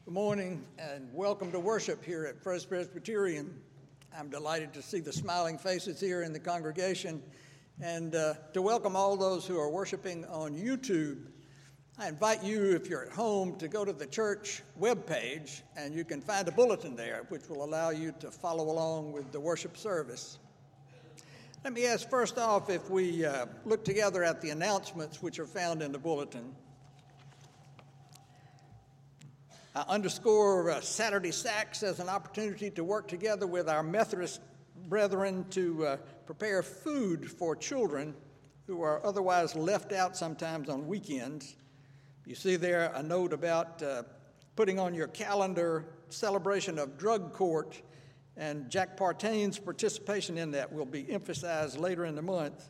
Good morning and welcome to worship here at First Presbyterian. I'm delighted to see the smiling faces here in the congregation and to welcome all those who are worshiping on YouTube. I invite you, if you're at home, to go to the church webpage and you can find a bulletin there which will allow you to follow along with the worship service. Let me ask first off if we look together at the announcements which are found in the bulletin. I underscore Saturday Sacks as an opportunity to work together with our Methodist brethren to prepare food for children who are otherwise left out sometimes on weekends. You see there a note about putting on your calendar celebration of drug court, and Jack Partain's participation in that will be emphasized later in the month.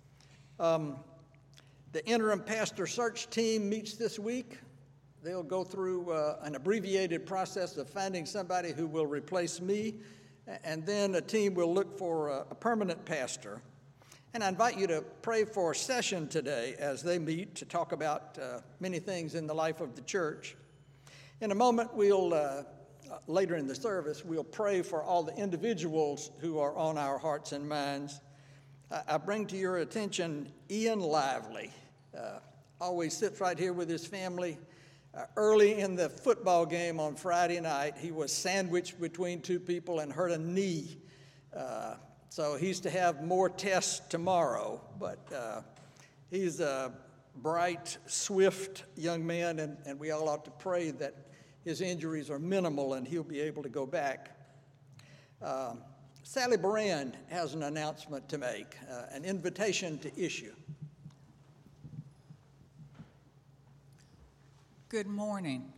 The interim pastor search team meets this week. They'll go through an abbreviated process of finding somebody who will replace me, and then a team will look for a permanent pastor. And I invite you to pray for session today as they meet to talk about many things in the life of the church. In a moment, later in the service, we'll pray for all the individuals who are on our hearts and minds. I bring to your attention Ian Lively. Always sits right here with his family. Early in the football game on Friday night, he was sandwiched between two people and hurt a knee. So he's to have more tests tomorrow, but he's a bright, swift young man, and we all ought to pray that his injuries are minimal and he'll be able to go back. Sally Baran has an announcement to make, an invitation to issue. Good morning.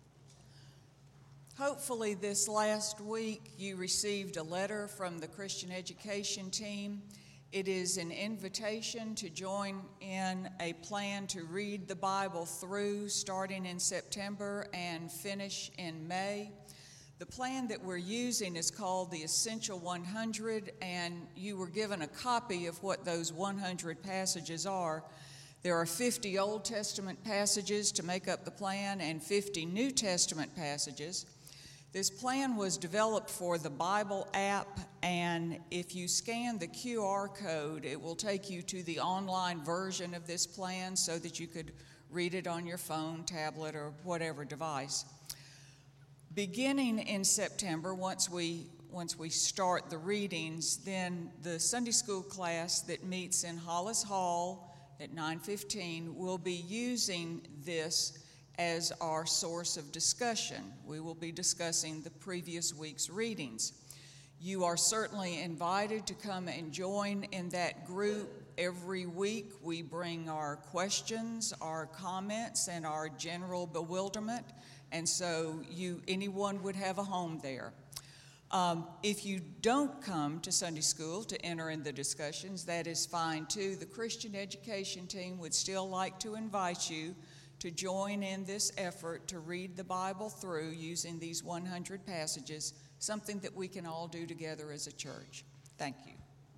Hopefully this last week you received a letter from the Christian education team. It is an invitation to join in a plan to read the Bible through starting in September and finish in May. The plan that we're using is called the Essential 100, and you were given a copy of what those 100 passages are. There are 50 Old Testament passages to make up the plan and 50 New Testament passages. This plan was developed for the Bible app, and if you scan the QR code, it will take you to the online version of this plan so that you could read it on your phone, tablet, or whatever device. Beginning in September, once we start the readings, then the Sunday school class that meets in Hollis Hall at 9:15 will be using this as our source of discussion. We will be discussing the previous week's readings. You are certainly invited to come and join in that group. Every week we bring our questions, our comments, and our general bewilderment, and so anyone would have a home there. If you don't come to Sunday school to enter in the discussions, that is fine too. The Christian education team would still like to invite you to join in this effort to read the Bible through using these 100 passages, something that we can all do together as a church. Thank you.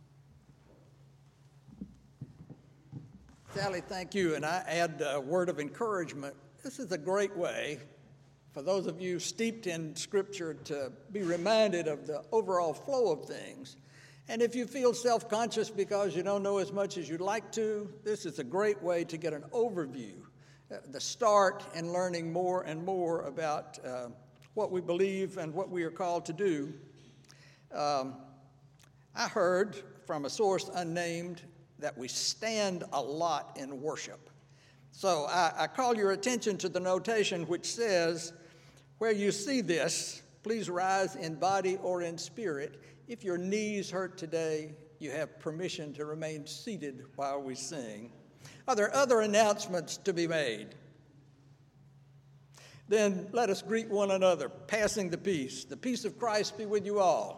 Sally, thank you. And I add a word of encouragement. This is a great way for those of you steeped in Scripture to be reminded of the overall flow of things. And if you feel self-conscious because you don't know as much as you'd like to, this is a great way to get an overview, the start in learning more and more about what we believe and what we are called to do. I heard from a source unnamed that we stand a lot in worship. So I call your attention to the notation which says, where you see this, please rise in body or in spirit. If your knees hurt today, you have permission to remain seated while we sing. Are there other announcements to be made? Then let us greet one another, passing the peace. The peace of Christ be with you all.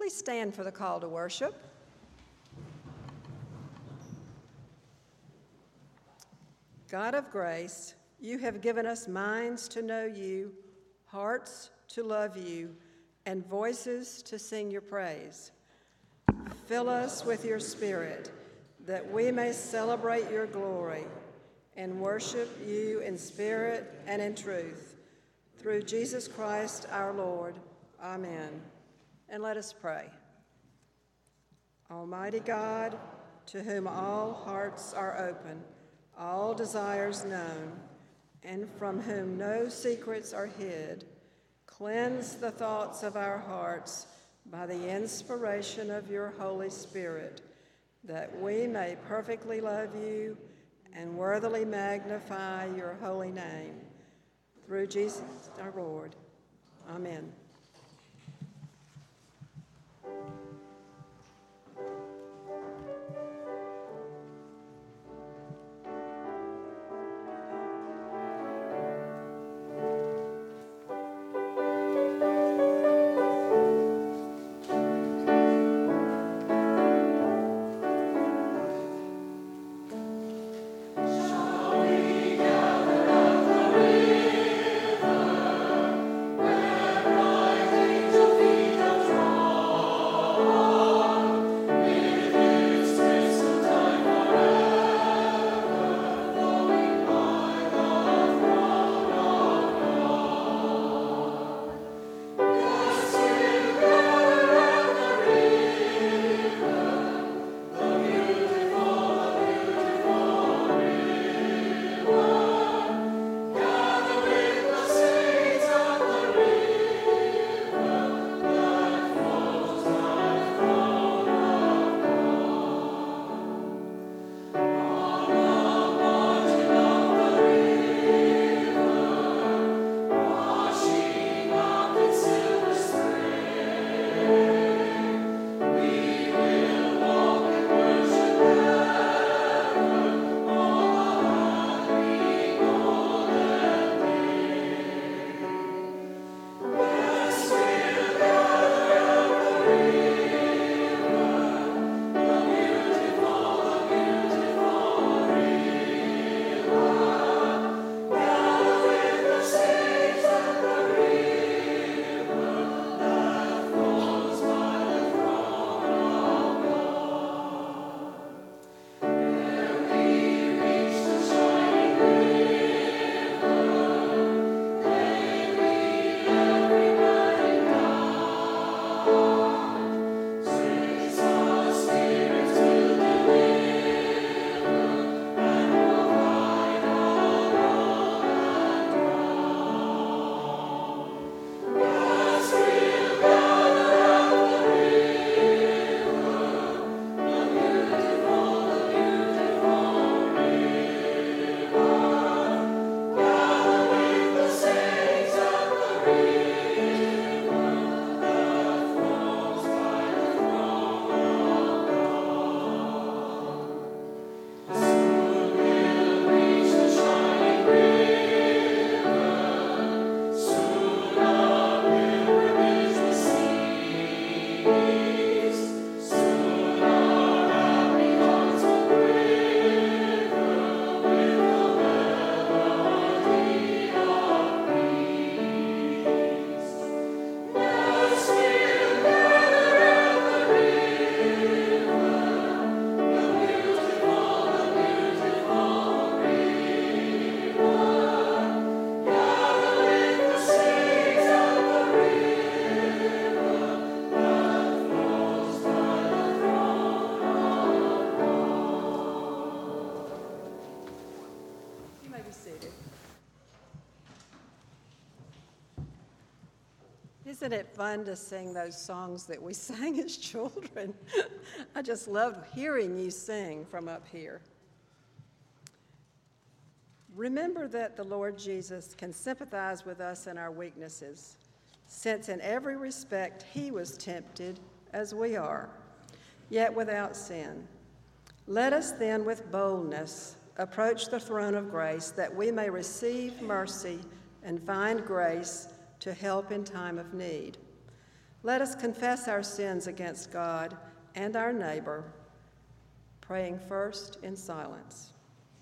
Please stand for the call to worship. God of grace, you have given us minds to know you, hearts to love you, and voices to sing your praise. Fill us with your Spirit, that we may celebrate your glory and worship you in spirit and in truth. Through Jesus Christ our Lord. Amen. And let us pray. Almighty God, to whom all hearts are open, all desires known, and from whom no secrets are hid, cleanse the thoughts of our hearts by the inspiration of your Holy Spirit, that we may perfectly love you and worthily magnify your holy name. Through Jesus our Lord. Amen. Isn't it fun to sing those songs that we sang as children? I just love hearing you sing from up here. Remember that the Lord Jesus can sympathize with us in our weaknesses, since in every respect he was tempted as we are, yet without sin. Let us then with boldness approach the throne of grace, that we may receive mercy and find grace to help in time of need. Let us confess our sins against God and our neighbor, praying first in silence.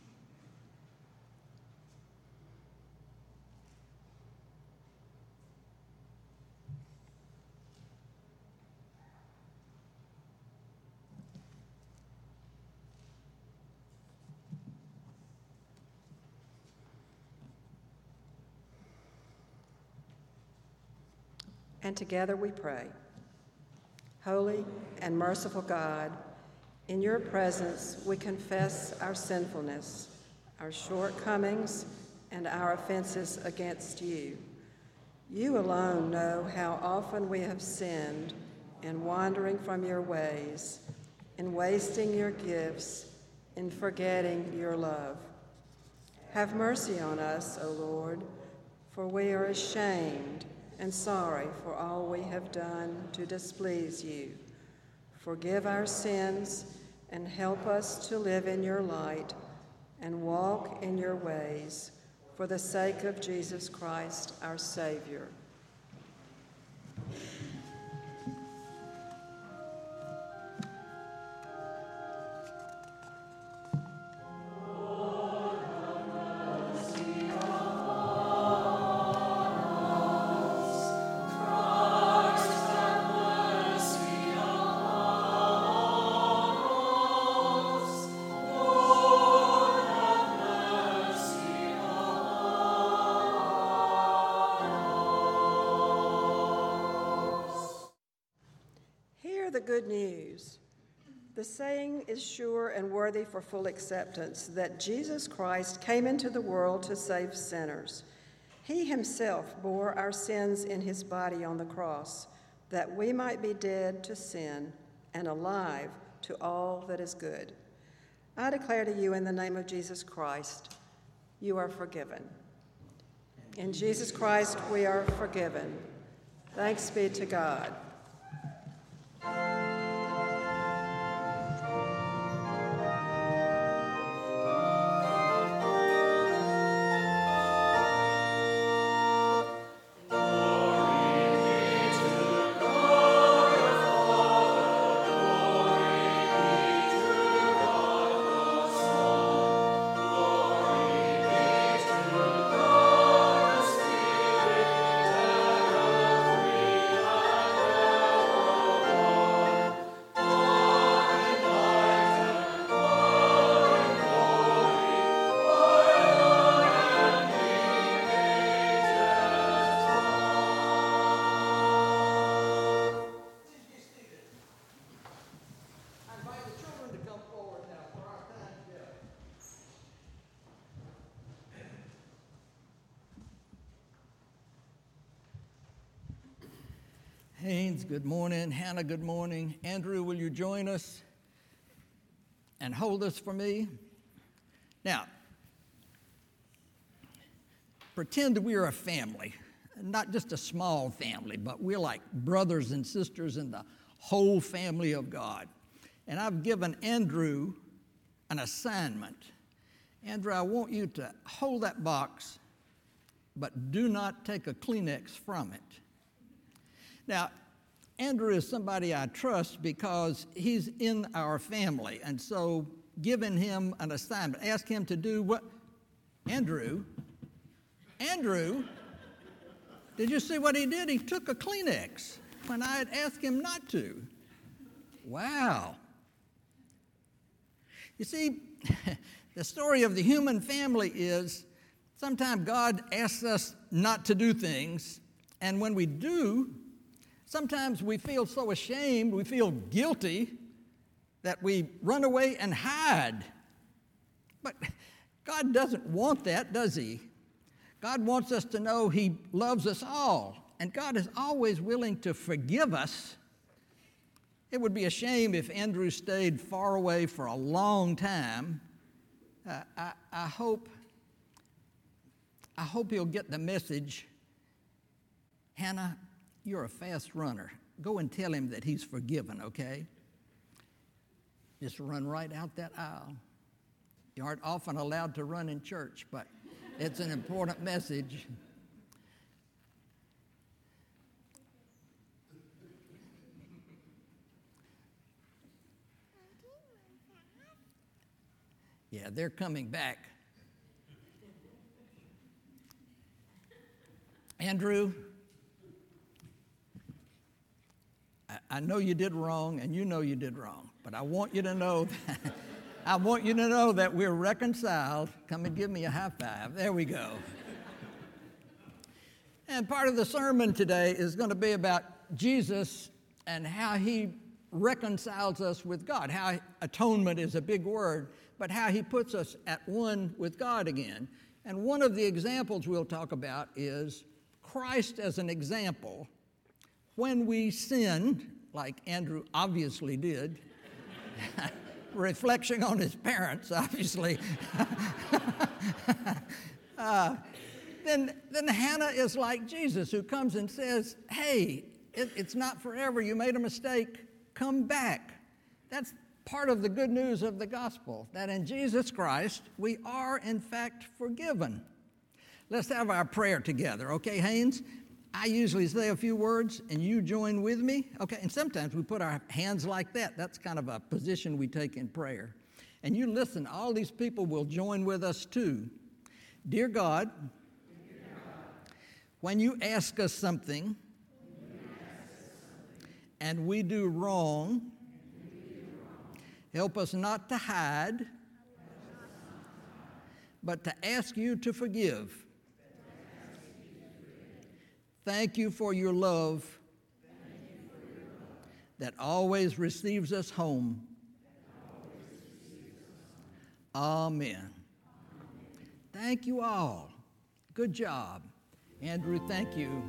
And together we pray. Holy and merciful God, in your presence we confess our sinfulness, our shortcomings, and our offenses against you. You alone know how often we have sinned in wandering from your ways, in wasting your gifts, in forgetting your love. Have mercy on us, O Lord, for we are ashamed and sorry for all we have done to displease you. Forgive our sins and help us to live in your light and walk in your ways for the sake of Jesus Christ, our Savior. The good news. The saying is sure and worthy for full acceptance that Jesus Christ came into the world to save sinners. He himself bore our sins in his body on the cross, that we might be dead to sin and alive to all that is good. I declare to you in the name of Jesus Christ, you are forgiven. In Jesus Christ we are forgiven. Thanks be to God. Haynes, good morning. Hannah, good morning. Andrew, will you join us and hold this for me? Now, pretend that we are a family, not just a small family, but we're like brothers and sisters in the whole family of God. And I've given Andrew an assignment. Andrew, I want you to hold that box, but do not take a Kleenex from it. Now, Andrew is somebody I trust because he's in our family, and so giving him an assignment, ask him to do what? Andrew, did you see what he did? He took a Kleenex when I had asked him not to. Wow. You see, the story of the human family is sometimes God asks us not to do things, and when we do, sometimes we feel so ashamed, we feel guilty that we run away and hide. But God doesn't want that, does he? God wants us to know he loves us all, and God is always willing to forgive us. It would be a shame if Andrew stayed far away for a long time. I hope he'll get the message. Hannah, you're a fast runner. Go and tell him that he's forgiven, okay? Just run right out that aisle. You aren't often allowed to run in church, but it's an important message. Yeah, they're coming back. Andrew, I know you did wrong, and you know you did wrong, but I want you to know that we're reconciled. Come and give me a high five. There we go. And part of the sermon today is going to be about Jesus and how he reconciles us with God, how atonement is a big word, but how he puts us at one with God again. And one of the examples we'll talk about is Christ as an example. When we sinned, like Andrew obviously did, reflection on his parents, obviously, then Hannah is like Jesus, who comes and says, hey, it's not forever. You made a mistake. Come back. That's part of the good news of the gospel, that in Jesus Christ, we are, in fact, forgiven. Let's have our prayer together, okay, Haynes? I usually say a few words, and you join with me, okay? And sometimes we put our hands like that. That's kind of a position we take in prayer. And you listen, all these people will join with us too. Dear God, when you ask us something, and we do wrong, help us not to hide, but to ask you to forgive. Thank you for your love that always receives us home. Amen. Thank you all. Good job. Andrew, thank you.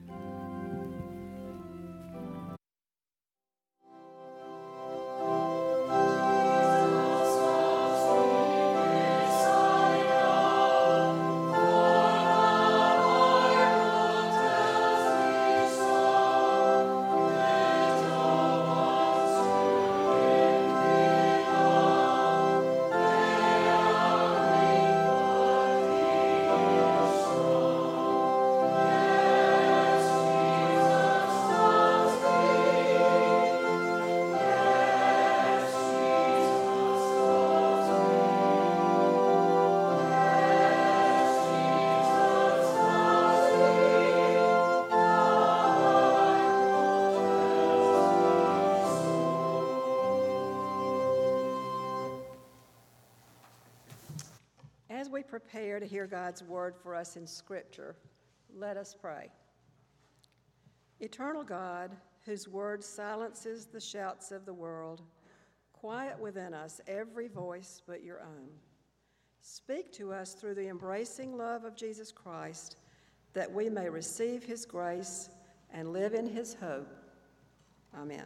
As we prepare to hear God's word for us in Scripture, let us pray. Eternal God, whose word silences the shouts of the world, quiet within us every voice but your own. Speak to us through the embracing love of Jesus Christ, that we may receive his grace and live in his hope. Amen.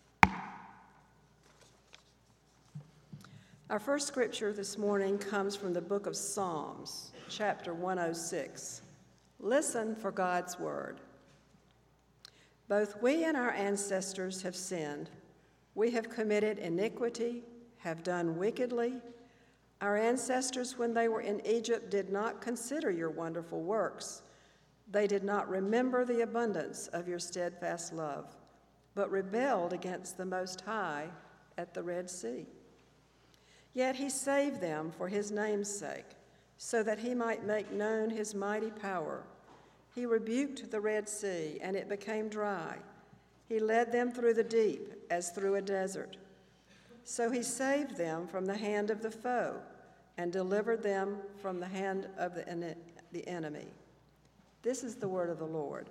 Our first scripture this morning comes from the book of Psalms, chapter 106. Listen for God's word. Both we and our ancestors have sinned. We have committed iniquity, have done wickedly. Our ancestors, when they were in Egypt, did not consider your wonderful works. They did not remember the abundance of your steadfast love, but rebelled against the Most High at the Red Sea. Yet he saved them for his name's sake, so that he might make known his mighty power. He rebuked the Red Sea, and it became dry. He led them through the deep as through a desert. So he saved them from the hand of the foe and delivered them from the hand of the enemy. This is the word of the Lord.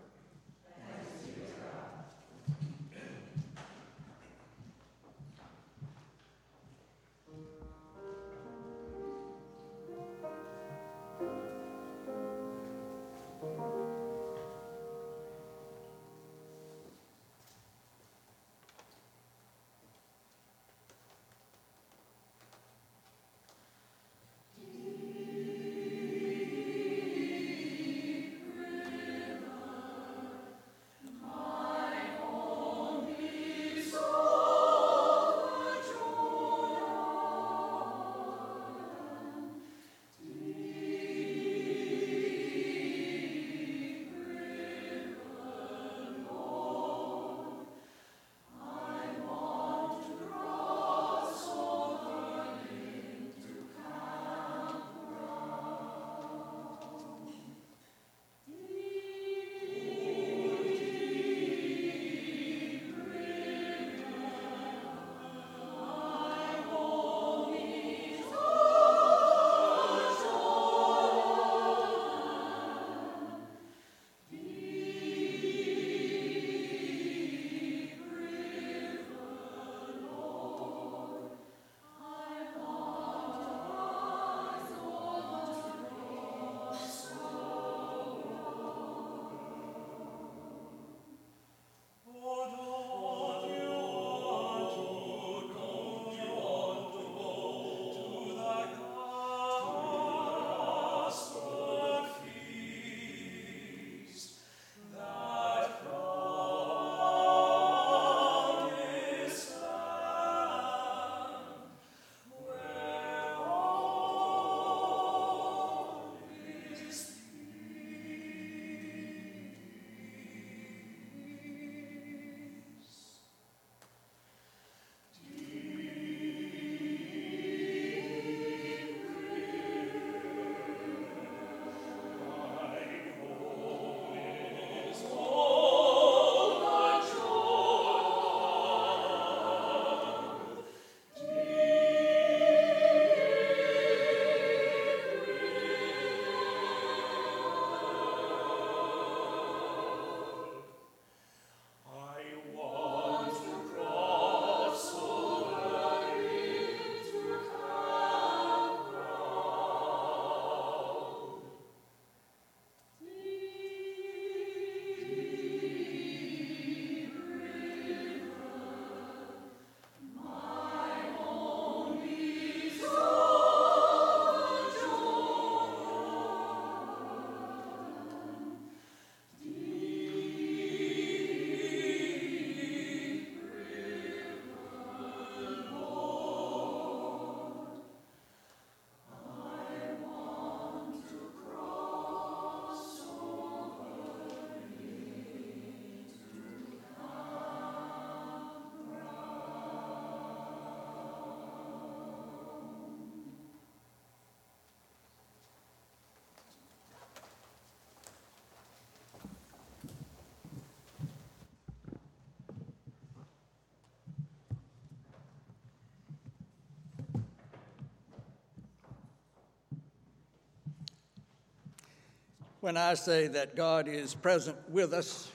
when I say that God is present with us.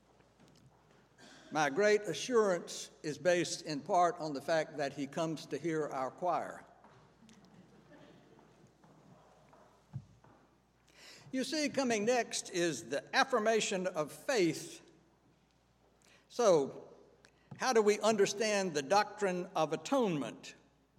My great assurance is based in part on the fact that he comes to hear our choir. You see, coming next is the affirmation of faith. So, how do we understand the doctrine of atonement?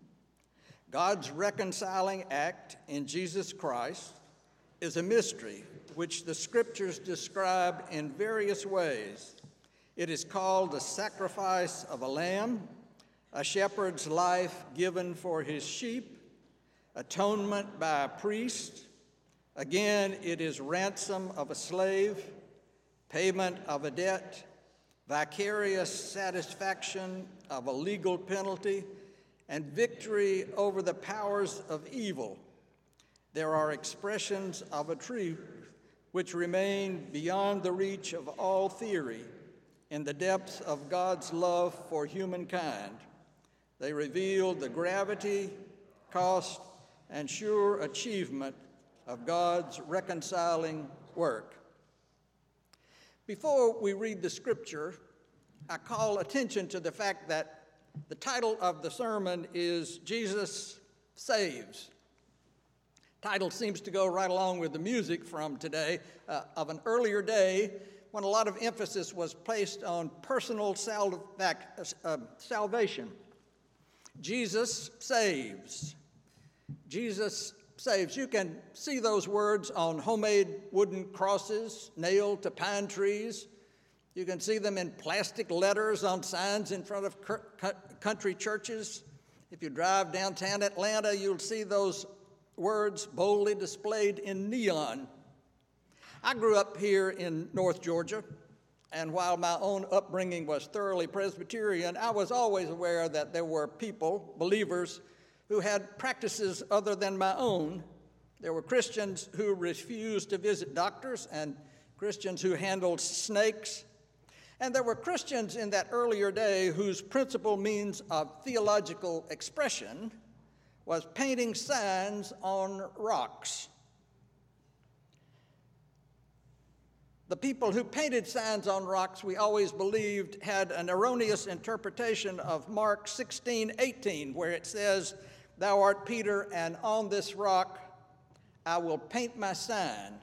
God's reconciling act in Jesus Christ is a mystery which the Scriptures describe in various ways. It is called the sacrifice of a lamb, a shepherd's life given for his sheep, atonement by a priest. Again, it is ransom of a slave, payment of a debt, vicarious satisfaction of a legal penalty, and victory over the powers of evil. There are expressions of a truth which remain beyond the reach of all theory in the depths of God's love for humankind. They reveal the gravity, cost, and sure achievement of God's reconciling work. Before we read the scripture, I call attention to the fact that the title of the sermon is Jesus Saves. Title seems to go right along with the music from today of an earlier day when a lot of emphasis was placed on personal salvation. Jesus saves. Jesus saves. You can see those words on homemade wooden crosses nailed to pine trees. You can see them in plastic letters on signs in front of country churches. If you drive downtown Atlanta, you'll see those words boldly displayed in neon. I grew up here in North Georgia, and while my own upbringing was thoroughly Presbyterian, I was always aware that there were people, believers, who had practices other than my own. There were Christians who refused to visit doctors and Christians who handled snakes. And there were Christians in that earlier day whose principal means of theological expression was painting signs on rocks. The people who painted signs on rocks, we always believed, had an erroneous interpretation of Mark 16:18, where it says, "Thou art Peter, and on this rock I will paint my sign."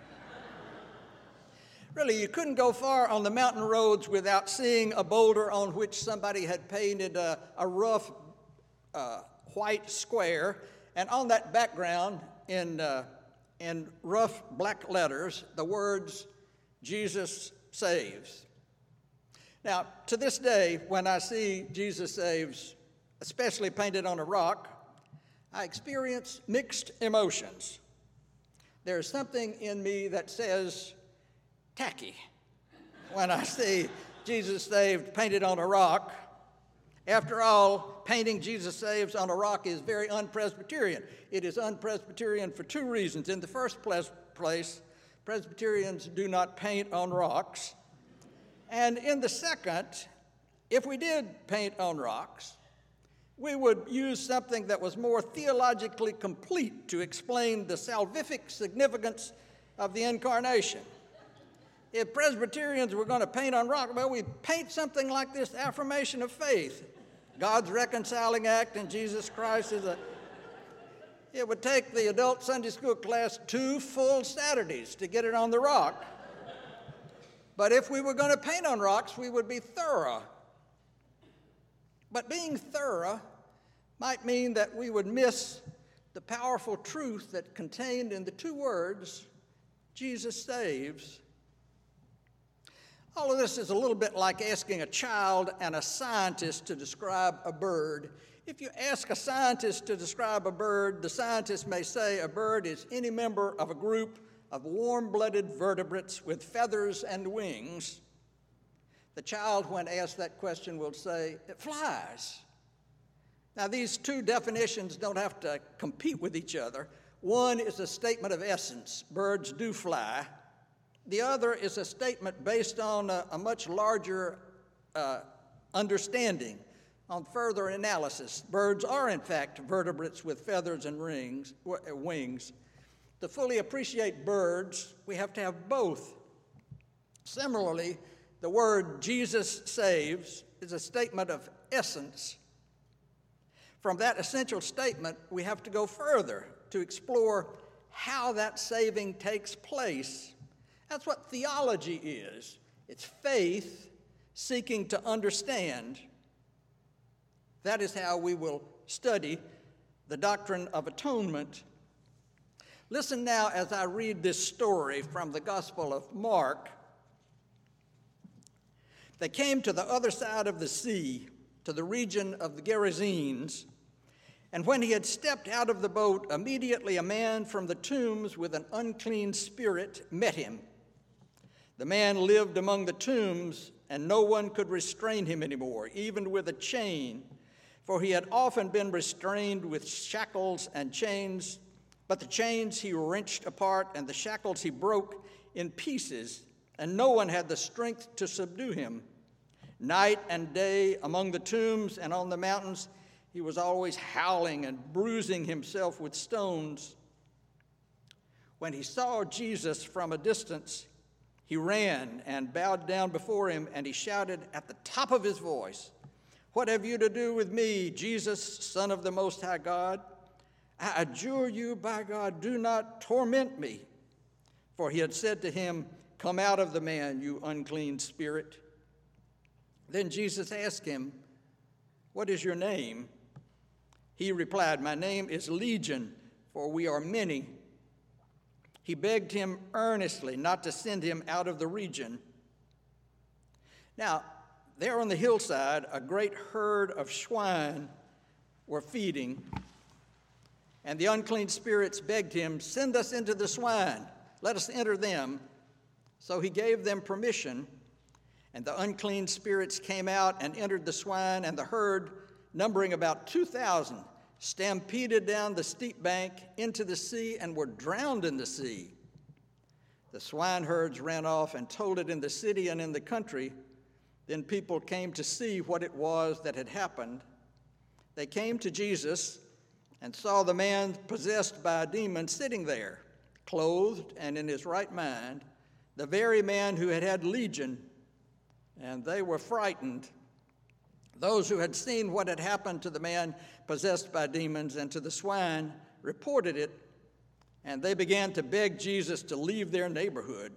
Really, you couldn't go far on the mountain roads without seeing a boulder on which somebody had painted a rough white square, and on that background, in rough black letters, the words, "Jesus saves." Now, to this day, when I see Jesus saves, especially painted on a rock, I experience mixed emotions. There's something in me that says tacky when I see Jesus saved painted on a rock. After all, painting Jesus saves on a rock is very un-Presbyterian. It is un-Presbyterian for two reasons. In the first place, Presbyterians do not paint on rocks. And in the second, if we did paint on rocks, we would use something that was more theologically complete to explain the salvific significance of the incarnation. If Presbyterians were going to paint on rock, well, we'd paint something like this affirmation of faith. God's reconciling act in Jesus Christ it would take the adult Sunday school class 2 full Saturdays to get it on the rock. But if we were going to paint on rocks, we would be thorough. But being thorough might mean that we would miss the powerful truth that contained in the two words, Jesus saves. All of this is a little bit like asking a child and a scientist to describe a bird. If you ask a scientist to describe a bird, the scientist may say a bird is any member of a group of warm-blooded vertebrates with feathers and wings. The child, when asked that question, will say, it flies. Now, these two definitions don't have to compete with each other. One is a statement of essence, birds do fly. The other is a statement based on a much larger understanding, on further analysis. Birds are, in fact, vertebrates with feathers and wings. To fully appreciate birds, we have to have both. Similarly, the word Jesus saves is a statement of essence. From that essential statement, we have to go further to explore how that saving takes place. That's what theology is. It's faith seeking to understand. That is how we will study the doctrine of atonement. Listen now as I read this story from the Gospel of Mark. They came to the other side of the sea, to the region of the Gerasenes, and when he had stepped out of the boat, immediately a man from the tombs with an unclean spirit met him. The man lived among the tombs, and no one could restrain him anymore, even with a chain, for he had often been restrained with shackles and chains. But the chains he wrenched apart, and the shackles he broke in pieces, and no one had the strength to subdue him. Night and day, among the tombs and on the mountains, he was always howling and bruising himself with stones. When he saw Jesus from a distance, he ran and bowed down before him, and he shouted at the top of his voice, "What have you to do with me, Jesus, Son of the Most High God? I adjure you by God, do not torment me." For he had said to him, "Come out of the man, you unclean spirit." Then Jesus asked him, "What is your name?" He replied, "My name is Legion, for we are many." He begged him earnestly not to send him out of the region. Now, there on the hillside, a great herd of swine were feeding. And the unclean spirits begged him, "Send us into the swine, let us enter them." So he gave them permission, and the unclean spirits came out and entered the swine, and the herd, numbering about 2,000, stampeded down the steep bank into the sea and were drowned in the sea. The swineherds ran off and told it in the city and in the country. Then people came to see what it was that had happened. They came to Jesus and saw the man possessed by a demon sitting there, clothed and in his right mind, the very man who had had legion, and they were frightened. Those who had seen what had happened to the man possessed by demons and to the swine reported it, and they began to beg Jesus to leave their neighborhood.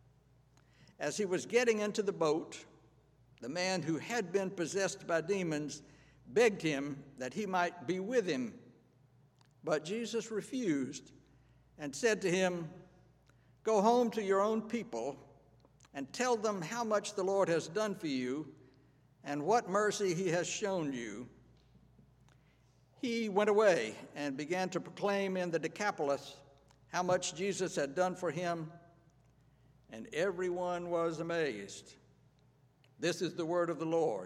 As he was getting into the boat, the man who had been possessed by demons begged him that he might be with him. But Jesus refused and said to him, "Go home to your own people and tell them how much the Lord has done for you and what mercy he has shown you." He went away and began to proclaim in the Decapolis how much Jesus had done for him, and everyone was amazed. This is the word of the Lord.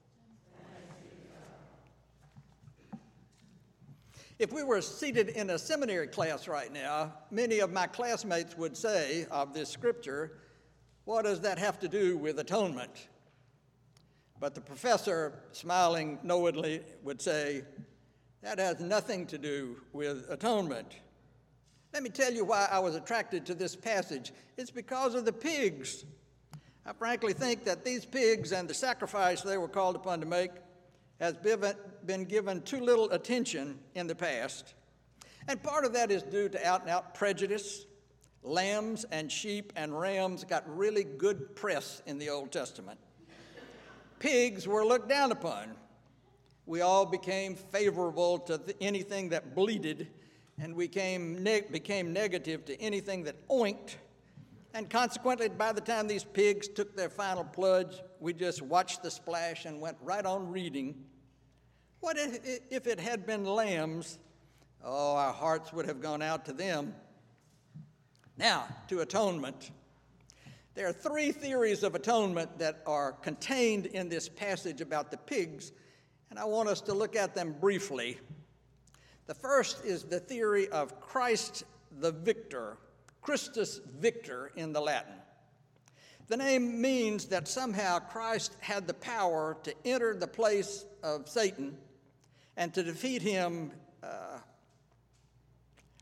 If we were seated in a seminary class right now, many of my classmates would say of this scripture, "What does that have to do with atonement?" But the professor, smiling knowingly, would say, "That has nothing to do with atonement." Let me tell you why I was attracted to this passage. It's because of the pigs. I frankly think that these pigs and the sacrifice they were called upon to make has been given too little attention in the past. And part of that is due to out-and-out prejudice. Lambs and sheep and rams got really good press in the Old Testament. Pigs were looked down upon. We all became favorable to anything that bleated, and we became negative to anything that oinked. And consequently, by the time these pigs took their final plunge, we just watched the splash and went right on reading. What if it had been lambs? Oh, our hearts would have gone out to them. Now, to atonement. There are three theories of atonement that are contained in this passage about the pigs, and I want us to look at them briefly. The first is the theory of Christ the victor, Christus Victor in the Latin. The name means that somehow Christ had the power to enter the place of Satan and to defeat him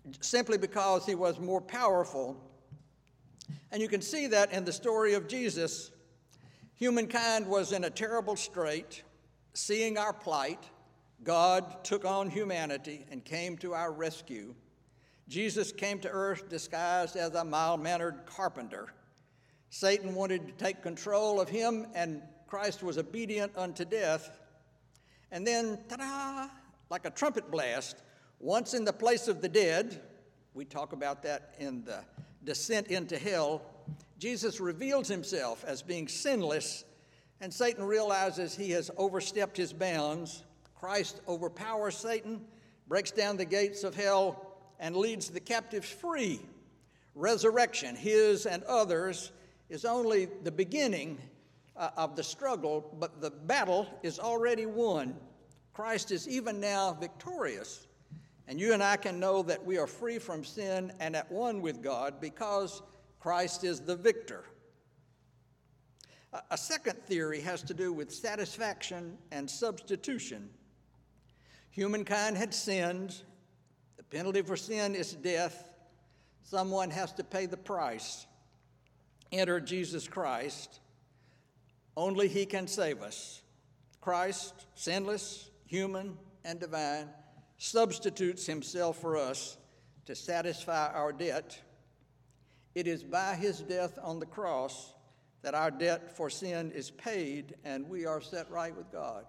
simply because he was more powerful. And you can see that in the story of Jesus. Humankind was in a terrible strait. Seeing our plight, God took on humanity and came to our rescue. Jesus came to earth disguised as a mild-mannered carpenter. Satan wanted to take control of him, and Christ was obedient unto death. And then, ta-da, like a trumpet blast, once in the place of the dead, we talk about that in the descent into hell, Jesus reveals himself as being sinless, and Satan realizes he has overstepped his bounds. Christ overpowers Satan, breaks down the gates of hell, and leads the captives free. Resurrection, his and others, is only the beginning of the struggle, but the battle is already won. Christ is even now victorious, and you and I can know that we are free from sin and at one with God because Christ is the victor. A second theory has to do with satisfaction and substitution. Humankind had sinned. The penalty for sin is death. Someone has to pay the price. Enter Jesus Christ. Only he can save us. Christ, sinless, human, and divine, substitutes himself for us to satisfy our debt. It is by his death on the cross that our debt for sin is paid and we are set right with God.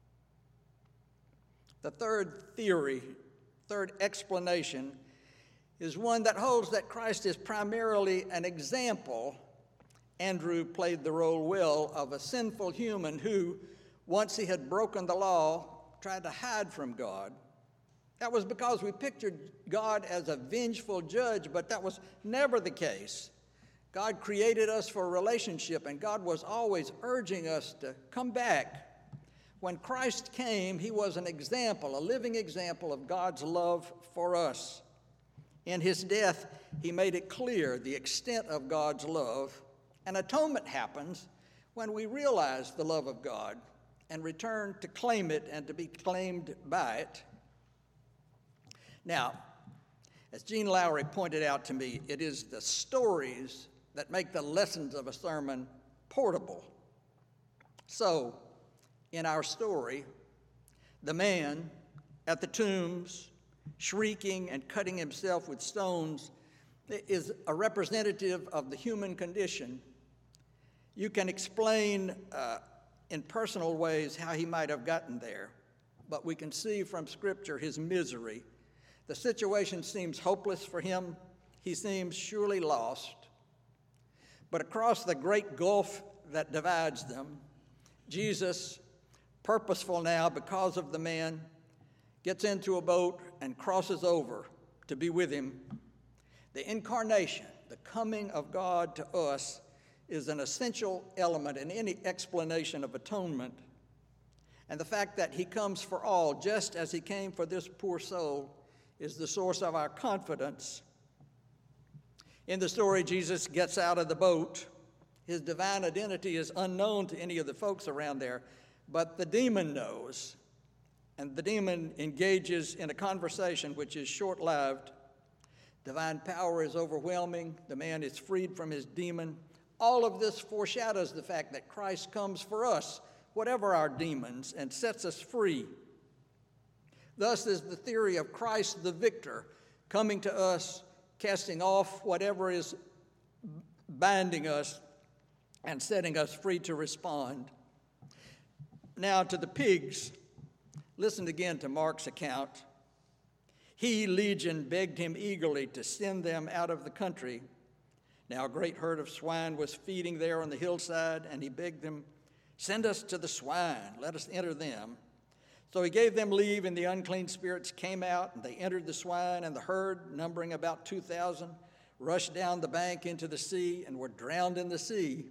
The third theory, third explanation, is one that holds that Christ is primarily an example. Andrew played the role well of a sinful human who, once he had broken the law, tried to hide from God. That was because we pictured God as a vengeful judge, but that was never the case. God created us for a relationship, and God was always urging us to come back. When Christ came, he was an example, a living example of God's love for us. In his death, he made it clear the extent of God's love, and atonement happens when we realize the love of God and return to claim it and to be claimed by it. Now, as Gene Lowry pointed out to me, it is the stories that make the lessons of a sermon portable. So, in our story, the man at the tombs, shrieking and cutting himself with stones, is a representative of the human condition. You can explain in personal ways how he might have gotten there, but we can see from Scripture his misery. The situation seems hopeless for him. He seems surely lost. But across the great gulf that divides them, Jesus, purposeful now because of the man, gets into a boat and crosses over to be with him. The incarnation, the coming of God to us, is an essential element in any explanation of atonement. And the fact that he comes for all, just as he came for this poor soul, is the source of our confidence. In the story, Jesus gets out of the boat. His divine identity is unknown to any of the folks around there, but the demon knows. And the demon engages in a conversation which is short-lived. Divine power is overwhelming. The man is freed from his demon. All of this foreshadows the fact that Christ comes for us, whatever our demons, and sets us free. Thus is the theory of Christ the victor coming to us, casting off whatever is binding us and setting us free to respond. Now to the pigs. Listen again to Mark's account. He, Legion, begged him eagerly to send them out of the country. Now a great herd of swine was feeding there on the hillside, and he begged them, "Send us to the swine, let us enter them." So he gave them leave, and the unclean spirits came out, and they entered the swine, and the herd, numbering about 2,000, rushed down the bank into the sea and were drowned in the sea.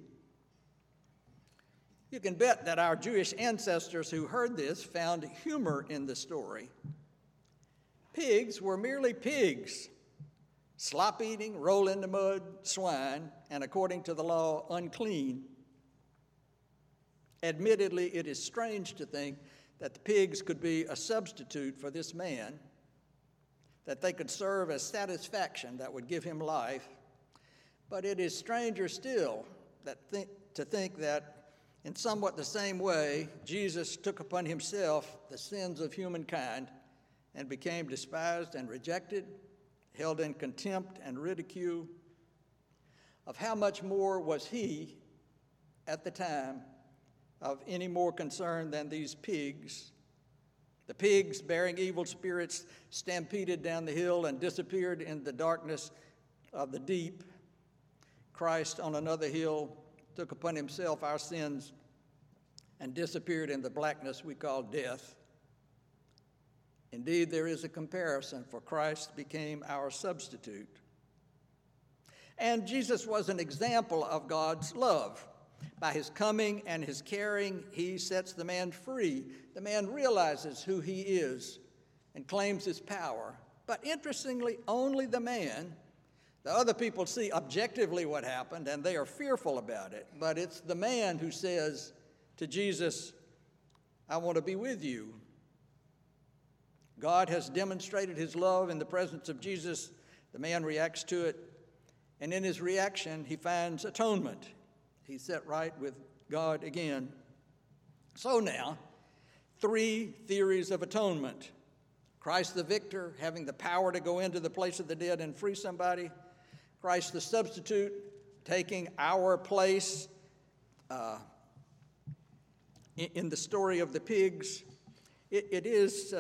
You can bet that our Jewish ancestors who heard this found humor in the story. Pigs were merely pigs, slop-eating, roll-in-the-mud swine, and according to the law, unclean. Admittedly, it is strange to think that the pigs could be a substitute for this man. that they could serve as satisfaction that would give him life. But it is stranger still to think that in somewhat the same way, Jesus took upon himself the sins of humankind and became despised and rejected, held in contempt and ridicule. Of how much more was he, at the time, of any more concern than these pigs? The pigs, bearing evil spirits, stampeded down the hill and disappeared in the darkness of the deep. Christ, on another hill, took upon himself our sins and disappeared in the blackness we call death. Indeed, there is a comparison, for Christ became our substitute. And Jesus was an example of God's love. By his coming and his caring, he sets the man free. The man realizes who he is and claims his power. But interestingly, only the man. The other people see objectively what happened, and they are fearful about it. But it's the man who says to Jesus, I want to be with you. God has demonstrated his love in the presence of Jesus. The man reacts to it, and in his reaction, he finds atonement. He's set right with God again. So now, 3 theories of atonement. Christ the victor, having the power to go into the place of the dead and free somebody. Christ the substitute, taking our place in the story of the pigs. It is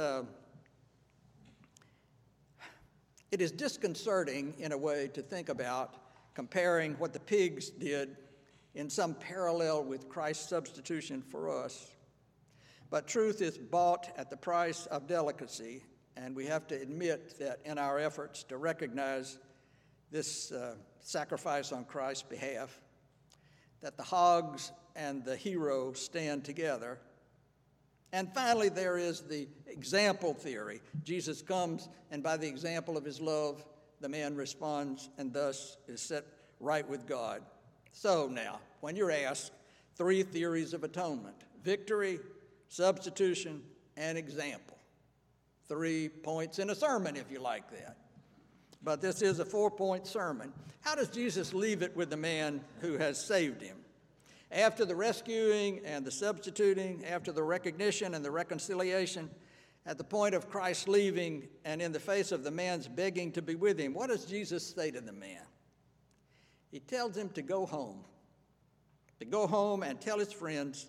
disconcerting in a way to think about comparing what the pigs did in some parallel with Christ's substitution for us. But truth is bought at the price of delicacy, and we have to admit that in our efforts to recognize this sacrifice on Christ's behalf, that the hogs and the hero stand together. And finally, there is the example theory. Jesus comes, and by the example of his love, the man responds and thus is set right with God. So now, when you're asked 3 theories of atonement: victory, substitution, and example. 3 points in a sermon, if you like that. But this is a 4-point sermon. How does Jesus leave it with the man who has saved him? After the rescuing and the substituting, after the recognition and the reconciliation, at the point of Christ leaving and in the face of the man's begging to be with him, what does Jesus say to the man? He tells him to go home and tell his friends,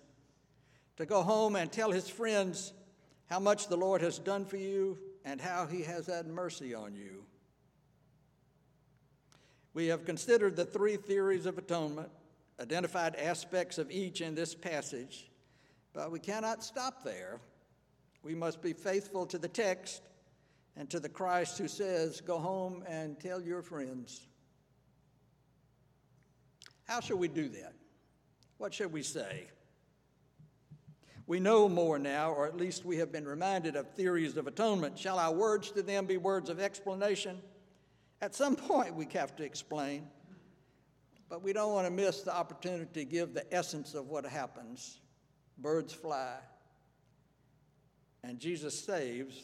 how much the Lord has done for you and how he has had mercy on you. We have considered the 3 theories of atonement, identified aspects of each in this passage, but we cannot stop there. We must be faithful to the text and to the Christ who says, go home and tell your friends. How shall we do that? What should we say? We know more now, or at least we have been reminded of theories of atonement. Shall our words to them be words of explanation? At some point we have to explain, but we don't want to miss the opportunity to give the essence of what happens. Birds fly, and Jesus saves.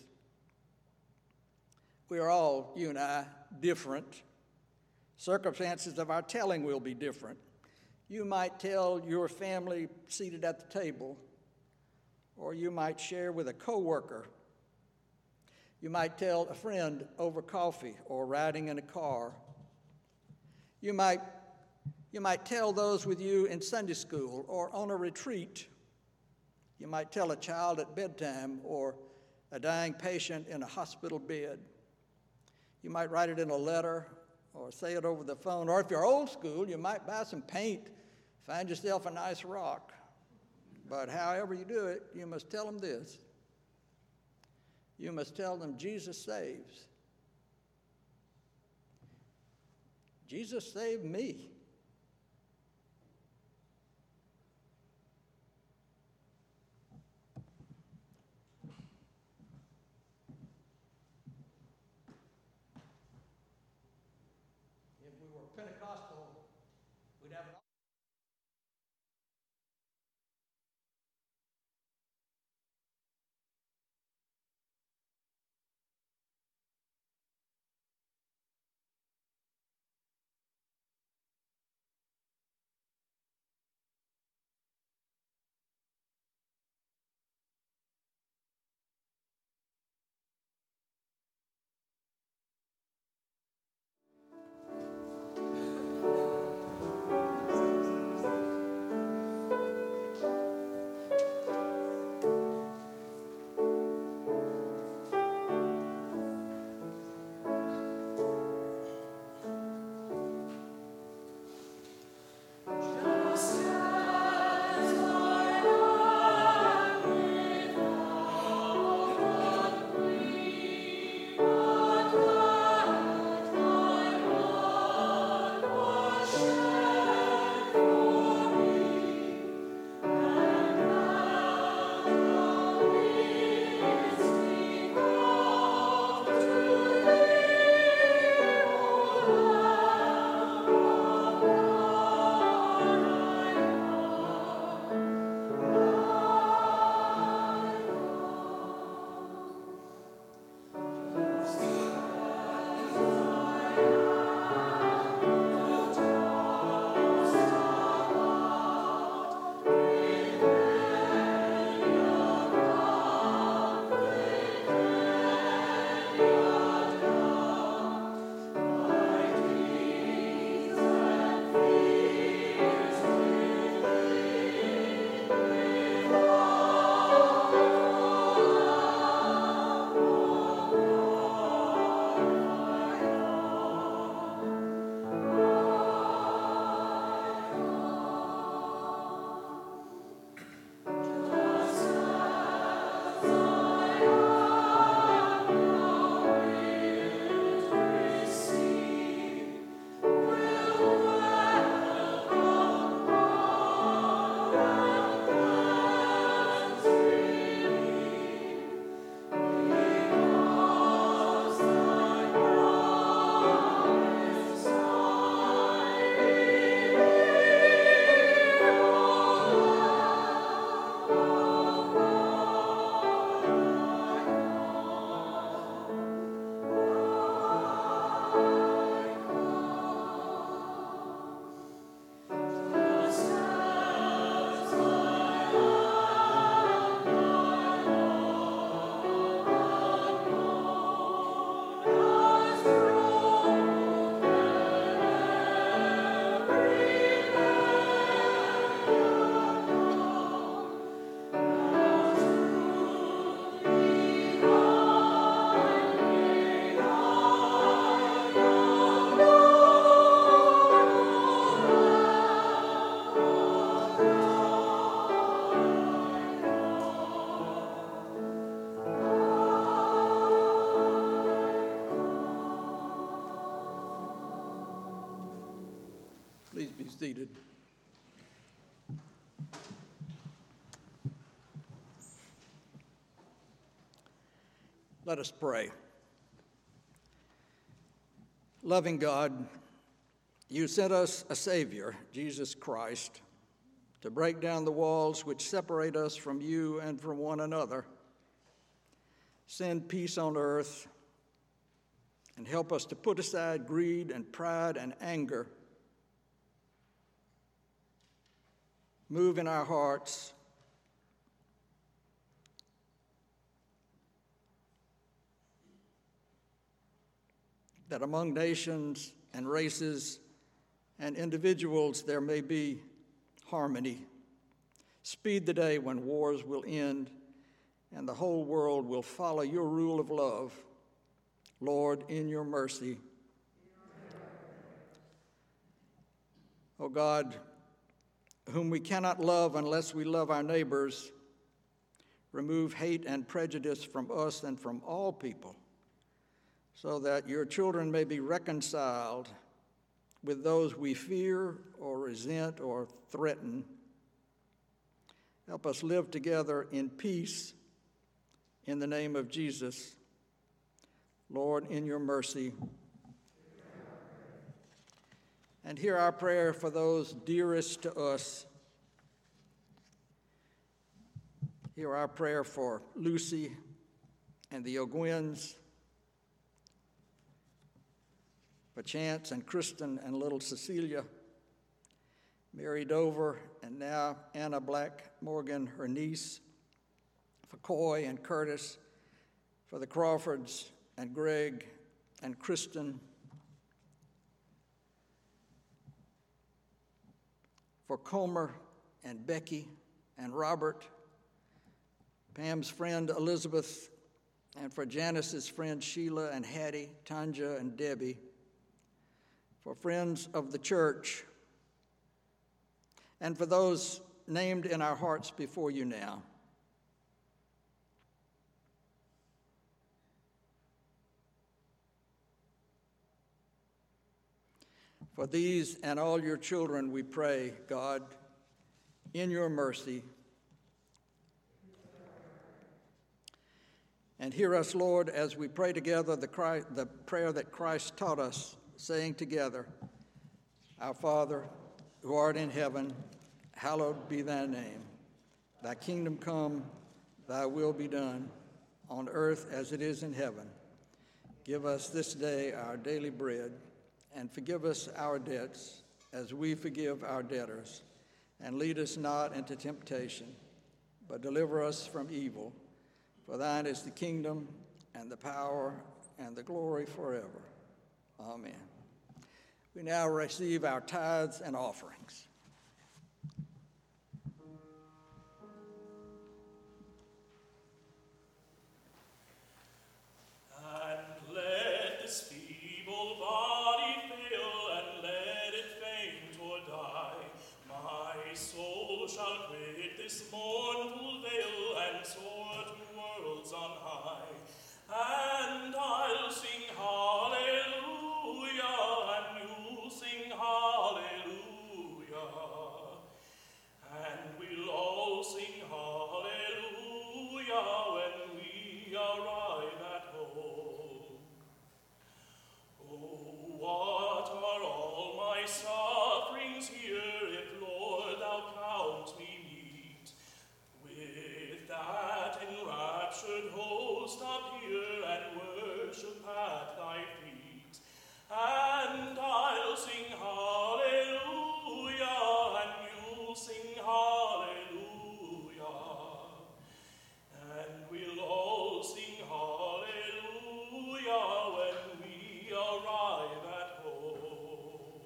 We are all, you and I, different. Circumstances of our telling will be different. You might tell your family seated at the table, or you might share with a coworker. You might tell a friend over coffee or riding in a car. You might tell those with you in Sunday school or on a retreat. You might tell a child at bedtime or a dying patient in a hospital bed. You might write it in a letter or say it over the phone. Or if you're old school, you might buy some paint, find yourself a nice rock. But however you do it, you must tell them this. You must tell them Jesus saves. Jesus saved me. If we were Pentecostal, we'd have an seated. Let us pray. Loving God, you sent us a Savior, Jesus Christ, to break down the walls which separate us from you and from one another. Send peace on earth and help us to put aside greed and pride and anger. Move in our hearts that among nations and races and individuals there may be harmony. Speed the day when wars will end and the whole world will follow your rule of love. Lord, in your mercy. O God, whom we cannot love unless we love our neighbors, remove hate and prejudice from us and from all people, so that your children may be reconciled with those we fear or resent or threaten. Help us live together in peace in the name of Jesus. Lord, in your mercy. And hear our prayer for those dearest to us. Hear our prayer for Lucy and the O'Gwens, for Chance and Kristen and little Cecilia, Mary Dover, and now Anna Black Morgan, her niece, for Coy and Curtis, for the Crawfords and Greg and Kristen, for Comer and Becky and Robert, Pam's friend Elizabeth, and for Janice's friend Sheila and Hattie, Tanja and Debbie, for friends of the church, and for those named in our hearts before you now. For these and all your children we pray, God, in your mercy. And hear us, Lord, as we pray together the prayer that Christ taught us, saying together, Our Father, who art in heaven, hallowed be thy name. Thy kingdom come, thy will be done, on earth as it is in heaven. Give us this day our daily bread, and forgive us our debts as we forgive our debtors. And lead us not into temptation, but deliver us from evil. For thine is the kingdom and the power and the glory forever. Amen. We now receive our tithes and offerings. And let this feeble body fail, and let it faint or die. My soul shall quit this mournful veil, and soar to worlds on high. And I'll sing hallelujah, and you'll sing hallelujah. And we'll all sing hallelujah when we arrive at home. Oh, what are all my sufferings here, if, Lord, thou count me meet? With that enraptured host appear and worship at thy feet. And I'll sing hallelujah, and you'll sing hallelujah. And we'll all sing hallelujah when we arrive at home.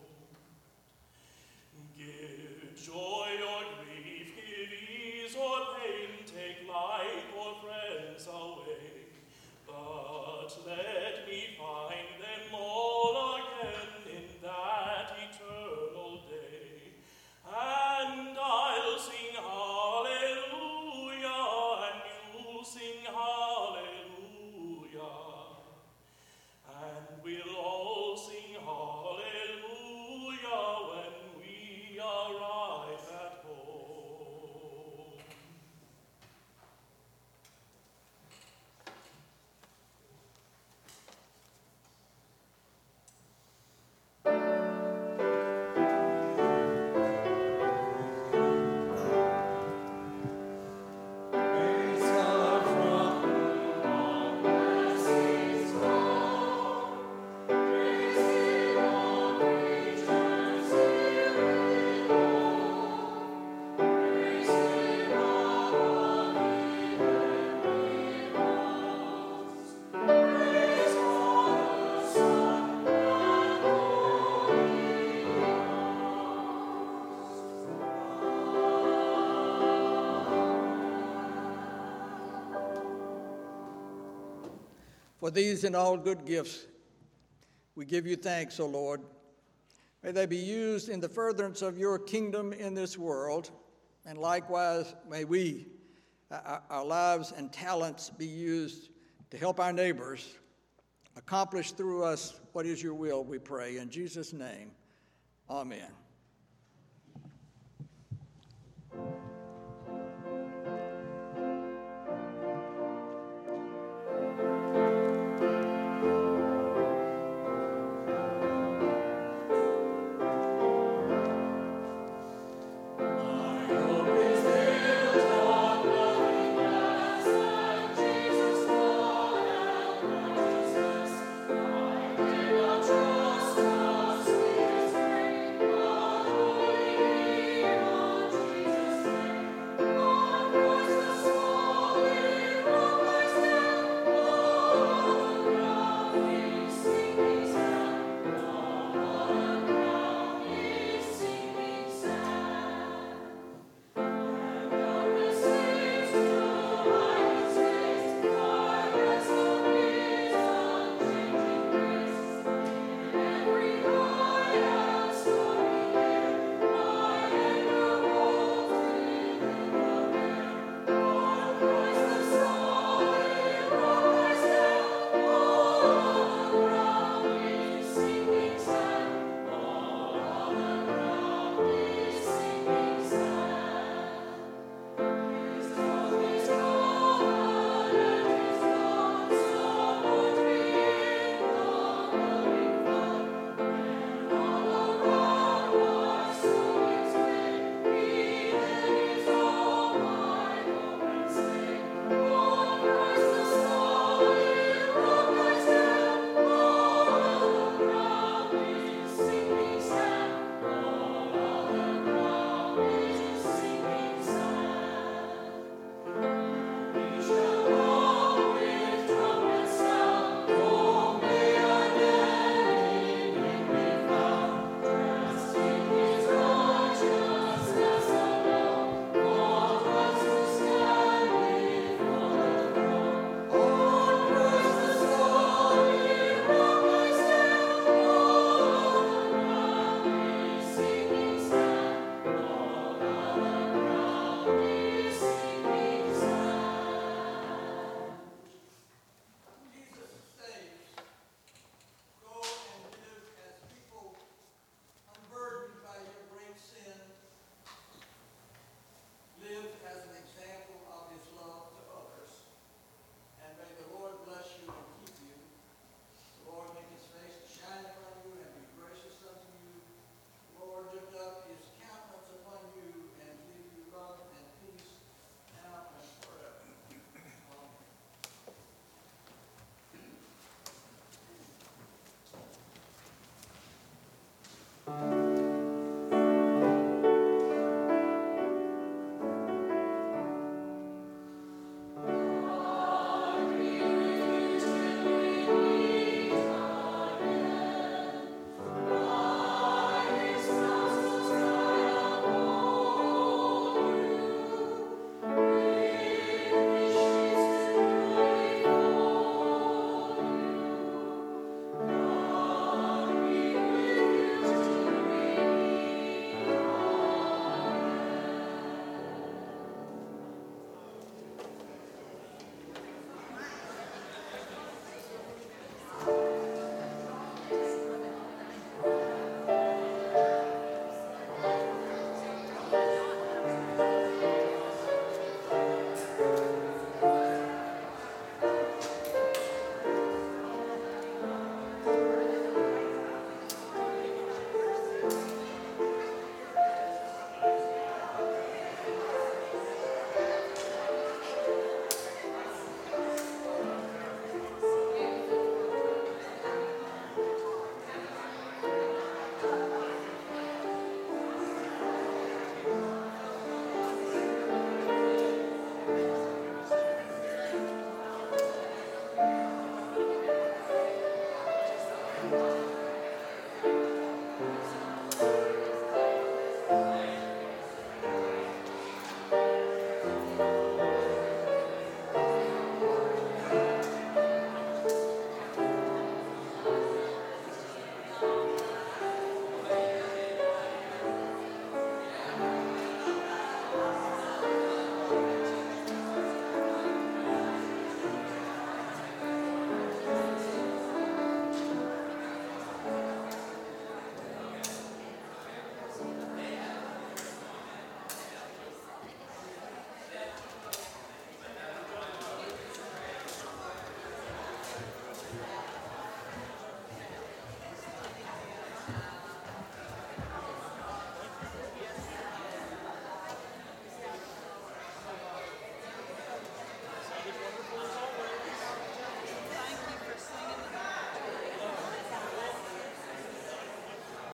Give joy or grief, give ease or pain, take life or friends away. But let me find them all again in that eternal day. And I'll sing hallelujah, and you'll sing hallelujah. And we'll all sing hallelujah when we For these and all good gifts, we give you thanks, O Lord. May they be used in the furtherance of your kingdom in this world, and likewise may we, our lives and talents, be used to help our neighbors accomplish through us what is your will, we pray. In Jesus' name, amen.